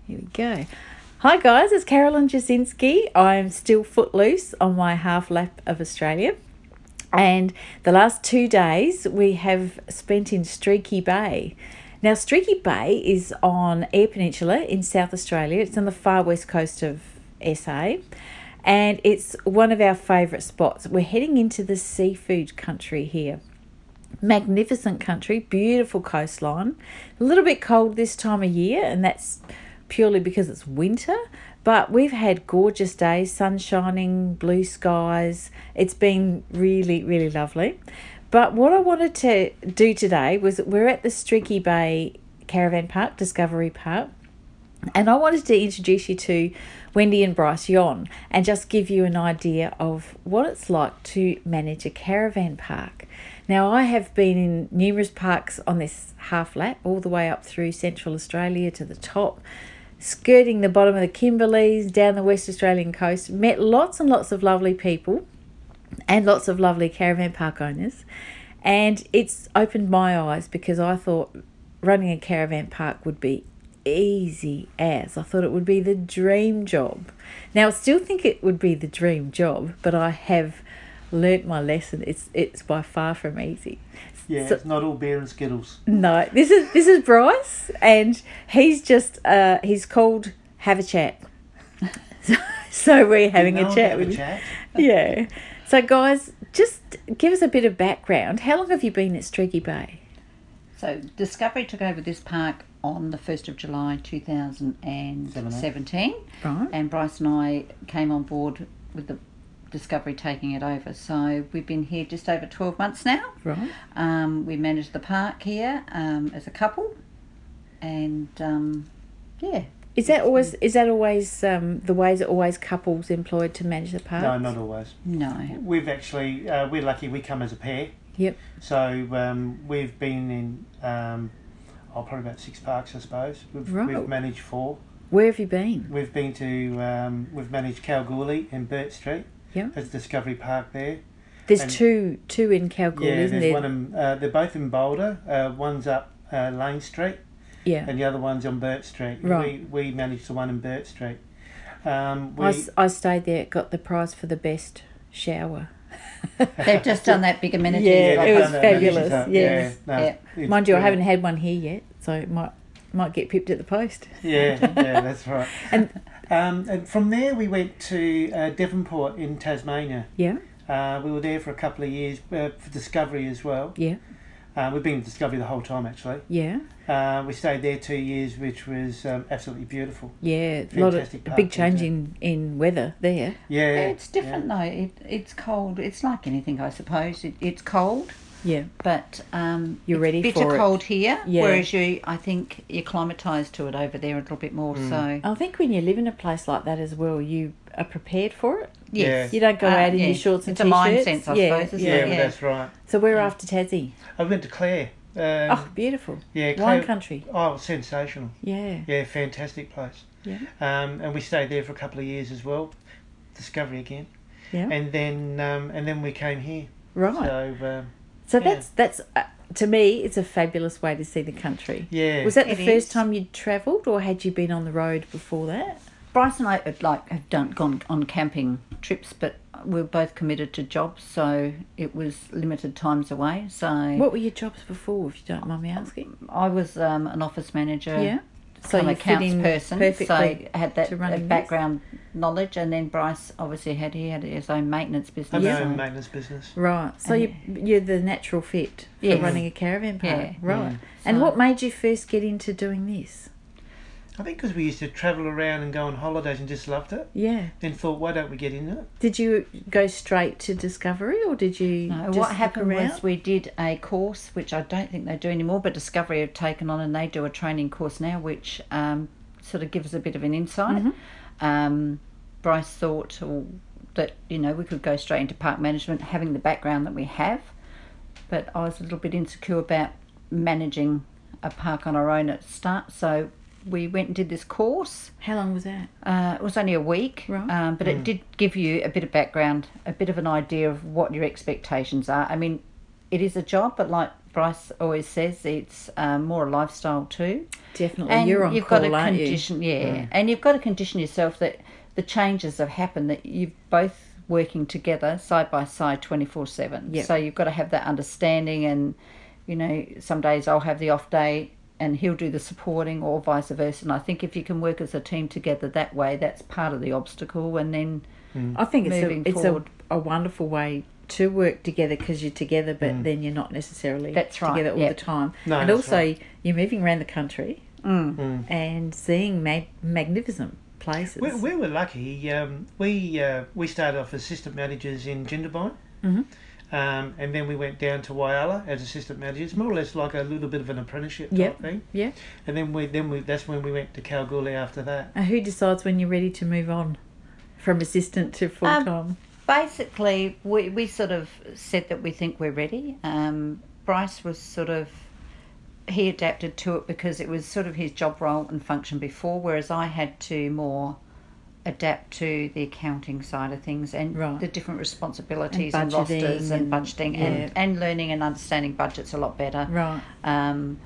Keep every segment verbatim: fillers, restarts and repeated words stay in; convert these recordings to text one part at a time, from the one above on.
Here we go. Hi guys, it's Carolyn Jasinski. I'm still footloose on my half lap of Australia. And the last two days we have spent in Streaky Bay. Now Streaky Bay is on Eyre Peninsula in South Australia. It's on the far west coast of S A. And it's one of our favourite spots. We're heading into the seafood country here. Magnificent country, beautiful coastline. A little bit cold this time of year, and that's purely because it's winter, but we've had gorgeous days, sun shining, blue skies. It's been really, really lovely. But what I wanted to do today was we're at the Streaky Bay Caravan Park, Discovery Park, and I wanted to introduce you to Wendy and Bryce Yon and just give you an idea of what it's like to manage a caravan park. Now, I have been in numerous parks on this half lap, all the way up through Central Australia to the top, skirting the bottom of the Kimberleys, down the West Australian coast, met lots and lots of lovely people and lots of lovely caravan park owners. And it's opened my eyes because I thought running a caravan park would be easy as. I thought it would be the dream job. Now, I still think it would be the dream job, but I have learnt my lesson. It's it's by far from easy. Yeah, So- it's not all beer and Skittles. No, this is this is Bryce, and he's just uh he's called Have a Chat. so, so we're having No a one chat have with a you. chat. Yeah. So guys, just give us a bit of background. How long have you been at Streaky Bay? So Discovery took over this park on the first of July two thousand seventeen, Right. and Bryce and I came on board with the Discovery taking it over. So we've been here just over twelve months now. Right. Um, we manage the park here um, as a couple, and um, yeah. Is that always is that always um, the way? Is it always couples employed to manage the park? No, not always. No. We've actually, uh, we're lucky we come as a pair. Yep. So um, we've been in, um, oh, probably about six parks, I suppose. We've, Right. we've managed four. Where have you been? We've been to, um, we've managed Kalgoorlie and Burt Street. Yeah. As Discovery Park there. There's And- two two in Kalgoorlie, Yeah, isn't there's there? one in, uh, they're both in Boulder. Uh, one's up uh, Lane Street Yeah. and the other one's on Burt Street. Right. We, we managed the one in Burt Street. Um, we, I, s- I stayed there, got the prize for the best shower. They've just done that big amenity. Yeah, they've it was done that fabulous, amazing stuff. yes. Yeah, no, Yeah. it's Mind you, I brilliant. haven't had one here yet, so it might might get pipped at the post. Yeah, yeah, that's right. And Um, and from there we went to uh, Devonport in Tasmania. yeah, Uh, we were there for a couple of years uh, for Discovery as well. yeah, Uh, we've been at Discovery the whole time actually. yeah, Uh, we stayed there two years, which was um, absolutely beautiful. yeah. A lot of Fantastic a park, big change isn't in, in weather there. Yeah, It's different though. It, it's cold. It's like anything, I suppose. It, it's cold, Yeah, but um, You're it's ready bitter for it. cold here. Yeah. Whereas you, I think, you're climatised to it over there a little bit more. Mm. So I think when you live in a place like that as well, you are prepared for it. yes, You don't go Uh, out in yeah. your shorts and it's a t-shirts. mind sense, I Yeah, suppose. Isn't yeah, it? well, Yeah. that's right. So we're Yeah. after Tassie. I went to Clare. Um, Oh, beautiful. yeah, Wine Clare. country. Oh, sensational. Yeah, Yeah, fantastic place. yeah, Um, and we stayed there for a couple of years as well. Discovery again, yeah. and then um, and then we came here. Right. So um, So yeah. that's that's uh, to me, it's a fabulous way to see the country. yeah, Was that the It first is. time you'd travelled, or had you been on the road before that? Bryce and I had, like have done gone on camping trips, but we were both committed to jobs, so it was limited times away. So What were your jobs before, if you don't mind me asking? I was um, an office manager. Yeah. So kind you of fit accounts in person, perfectly so I had that to running uh, this. background knowledge, and then Bryce obviously had he had his own maintenance business. I've Yeah. own so- maintenance business. Right. So you, you're the natural fit for Yes. running a caravan park. Yeah. Right. Mm. And So- what made you first get into doing this? I think because we used to travel around and go on holidays and just loved it. Yeah. Then thought, why don't we get into it? Did you go straight to Discovery, or did you No, just what look happened around? was we did a course, which I don't think they do anymore, but Discovery have taken on, and they do a training course now, which um, sort of gives a bit of an insight. Mhm. Um, Bryce thought oh, that, you know, we could go straight into park management, having the background that we have, but I was a little bit insecure about managing a park on our own at the start, so we went and did this course. How long was that? Uh, it was only a week, Right. um, but it did give you a bit of background, a bit of an idea of what your expectations are. I mean, it is a job, but like Bryce always says, it's um, more a lifestyle too. Definitely. And You're on you've call, got to aren't condition, you? yeah, Mm. and you've got to condition yourself that the changes have happened, that you've both working together side by side twenty-four seven. Yep. So you've got to have that understanding, and you know, some days I'll have the off day and he'll do the supporting, or vice versa. And I think if you can work as a team together that way, that's part of the obstacle. And then I think it's moving a, it's a, forward. a wonderful way to work together because you're together, but Mm. then you're not necessarily That's right, together all yep. the time. No, and that's also, right. you're moving around the country mm, Mm. and seeing mag- magnificent places. We, we were lucky. Um, we uh, we started off as assistant managers in Jindabyne, Mhm. um, and then we went down to Whyalla as assistant managers, more or less like a little bit of an apprenticeship type Yep. thing. Yeah. And then we then we that's when we went to Kalgoorlie after that. And who decides when you're ready to move on from assistant to full Um, time? basically, we, we sort of said that we think we're ready. Um, Bryce was sort of, he adapted to it because it was sort of his job role and function before, whereas I had to more adapt to the accounting side of things and Right. the different responsibilities And and, rosters budgeting and, and- budgeting yeah. and, and learning and understanding budgets a lot better. Right. Um,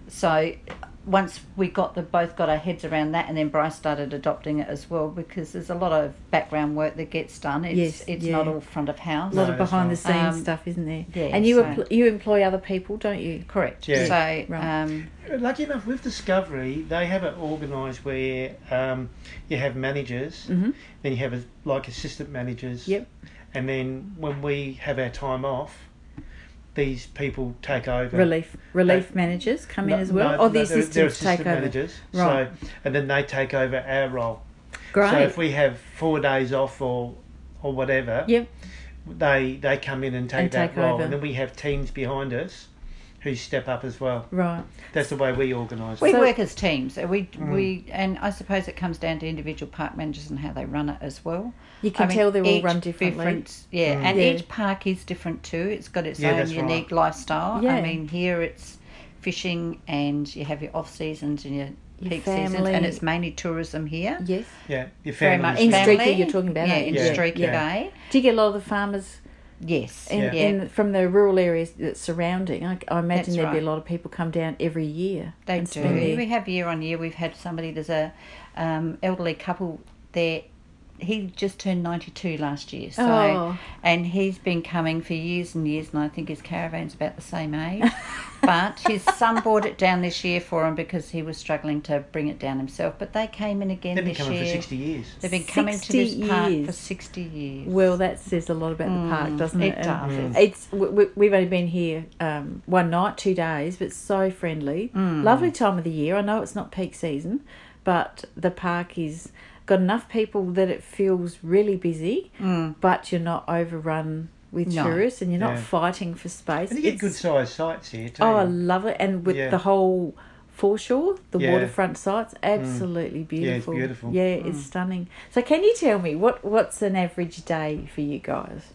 so once we got the both got our heads around that, and then Bryce started adopting it as well, because there's a lot of background work that gets done. It's Yes, it's yeah. not all front of house. A lot No, of that's behind right. the scenes Um, stuff, isn't there? yeah, and you so- empl- you employ other people, don't you? Correct. Yeah. So Right. um, Lucky enough, with Discovery, they have it organised where um, you have managers, Mhm. then you have a, like assistant managers, Yep. and then when we have our time off, these people take over. Relief relief They- managers come No- in as well, no, or the no, they're- assistants they're take assistant over. managers. Right. So, and then they take over our role. Great. So if we have four days off or or whatever, Yep. they they come in and take And that take role, over. and then we have teams behind us who step up as well. Right. That's the way we organise we it. So- work as teams. So We Mm. we and I suppose it comes down to individual park managers and how they run it as well. You can I mean, tell they're all each run differently. different- yeah, Mm. and Yeah. each park is different too. It's got its Yeah, own that's right. unique lifestyle. Yeah. I mean, here it's fishing, and you have your off seasons and your, Your peak seasons, family. and it's mainly tourism here. Yes. Yeah, your Very family. much In family. Streaky you're talking about, yeah, aren't in you? Yeah, Streaky yeah. Bay. Do you get a lot of the farmers Yes, in, Yeah. in from the rural areas that's surrounding? I, I imagine That's there'd be a right. lot of people come down every year. They and do. spend their- We have year on year. We've had somebody. There's a um, elderly couple there. He just turned ninety-two last year. So, Oh. and he's been coming for years and years. And I think his caravan's about the same age. But his son brought it down this year for him because he was struggling to bring it down himself. But they came in again They've been this coming year. for sixty years. They've been coming to sixty this park for years. sixty years. Well, that says a lot about the park, doesn't it? it does. And Mm. It's we, we- we've only been here um, one night, two days, but so friendly. Lovely time of the year. I know it's not peak season, but the park is got enough people that it feels really busy, Mm. but you're not overrun with No. tourists, and you're not Yeah. fighting for space. And you get It's- good sized sites here too. Oh, I love it, and with Yeah. the whole foreshore, the Yeah. waterfront sites, absolutely beautiful. beautiful. Yeah, it's stunning. So, can you tell me what what's an average day for you guys?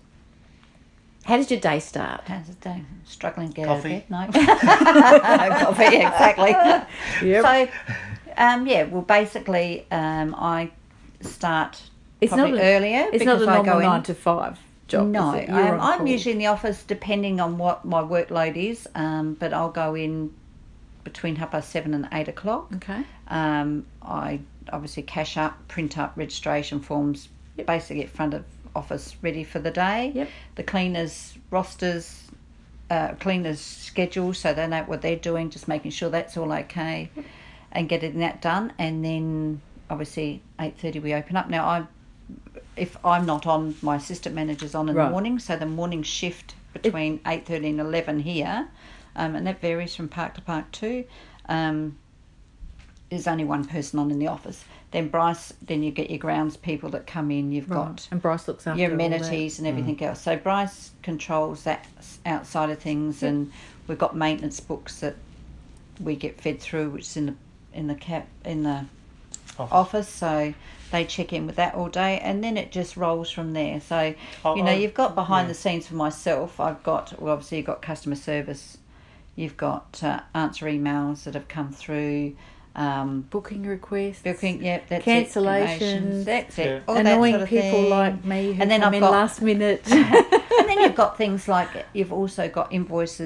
How does your day start? How's it doing? Struggling to get Coffee. out of bed? No. Coffee, exactly. Yep. So, um, yeah, well, basically, um, I start It's probably not a- earlier It's not because a I normal go in. nine to five job. No, is it? You're um, on I'm call. usually in the office depending on what my workload is, um, but I'll go in between half past seven and eight o'clock. Okay. Um, I obviously cash up, print up registration forms, basically get front of office ready for the day. Yep. The cleaners rosters, uh, cleaners schedule, so they know what they're doing, just making sure that's all okay, and getting that done. And then obviously eight thirty we open up. Now I, if I'm not on, my assistant manager's on in Right. the morning, so the morning shift between eight thirty and eleven here, um, and that varies from park to park too. Um, there's only one person on in the office. Then Bryce, then you get your grounds people that come in. You've Right. got And Bryce looks after your all that. amenities and everything else. So Bryce controls that s- outside of things, and we've got maintenance books that we get fed through, which is in the in the cap in the Office. office. So they check in with that all day, and then it just rolls from there. So Oh, you know, oh, you've got behind yeah. the scenes for myself. I've got well, obviously you've got customer service. You've got uh, answer emails that have come through. Um, Booking requests. Booking, yep, that's Cancellations. it. Cancellations, that's it. Yeah. All that Annoying sort of people thing. like me who And then come I've in got- last minute. And then you've got things like you've also got invoices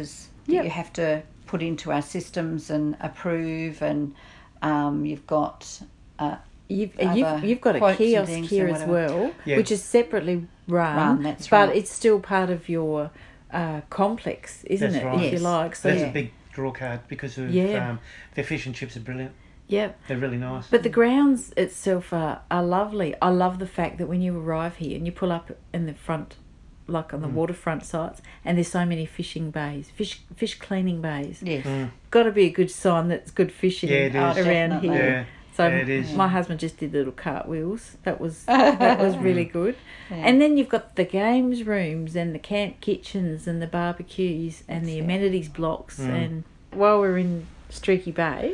that Yep. you have to put into our systems and approve, and um, you've got uh, You've, other you've, you've got a quotes and kiosk things here and as whatever. well, Yeah. which is separately run, Run, that's but right. it's still part of your uh, complex, isn't That's it? right. If you Yes. like. So That's Yeah. a big draw card because of Yeah. um, their fish and chips are brilliant. yeah. They're really nice. But the grounds itself are, are lovely. I love the fact that when you arrive here and you pull up in the front, like on the Mm. waterfront sites, and there's so many fishing bays, fish fish cleaning bays. Yes. Mm. Got to be a good sign that's good fishing Yeah, it around is. Oh, definitely. here. Yeah. So Yeah, it is. my husband just did little cartwheels. That was that was really good. Yeah. And then you've got the games rooms and the camp kitchens and the barbecues and That's the it. amenities blocks. Mm. And while we're in Streaky Bay,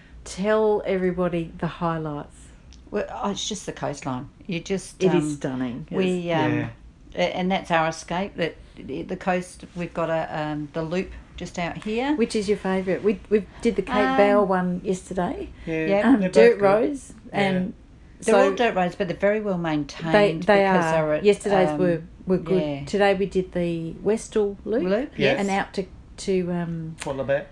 tell everybody the highlights. Well, oh, it's just the coastline. You just It um, is stunning. we um, Yeah. a- and that's our escape. That the coast. We've got a um, the loop just out here. Which is your favourite? We we did the Cape Um, Bell one yesterday. Yeah, Yeah. Um, they're both dirt good. roads and They're so all dirt roads, but they're very well maintained. they they because are. they're at, Yesterday's um, were were good. yeah. Today we did the Westall loop, Loop, Yeah. yes. and out to to um What about?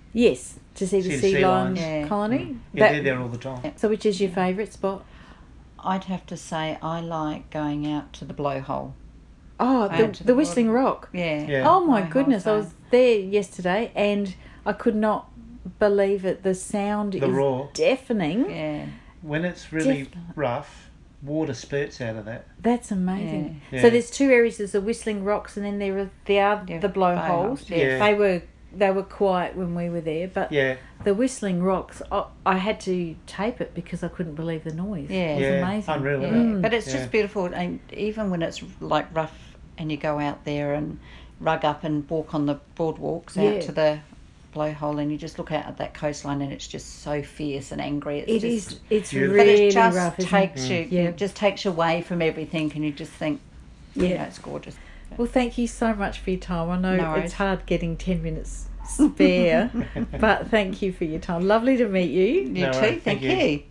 yes to see the See the sea sea lions lions. Yeah. colony. Yeah, That- they're there all the time. So which is your favourite spot? I'd have to say I like going out to the blowhole. Oh, Out the, to the the Whistling water. Rock. Yeah. Yeah. Oh my Blowhole goodness, I zone. was there yesterday and I could not believe it. The sound The is roar. deafening. Yeah. When it's really Definitely. rough, water spurts out of that. That's amazing. Yeah. So Yeah. there's two areas. There's the Whistling Rocks, and then there are there are Yeah, the blowholes. blowholes, yeah. They were they were quiet when we were there, but Yeah, the Whistling Rocks, I, I had to tape it because I couldn't believe the noise. Yeah. It was yeah, amazing. unreal. Yeah. Isn't it? Mm. But it's Yeah. just beautiful, and even when it's like rough, and you go out there and rug up and walk on the boardwalks Yeah. out to the blowhole, and you just look out at that coastline, and it's just so fierce and angry. It's It just, is. It's Beautiful. But really it just rough. Isn't takes it? you, Yeah. it just takes you away from everything, and you just think, yeah, you know, Yeah. it's gorgeous. Well, thank you so much for your time. I know No worries. it's hard getting ten minutes spare, but thank you for your time. Lovely to meet you. You No too, worries. thank Thank you. you.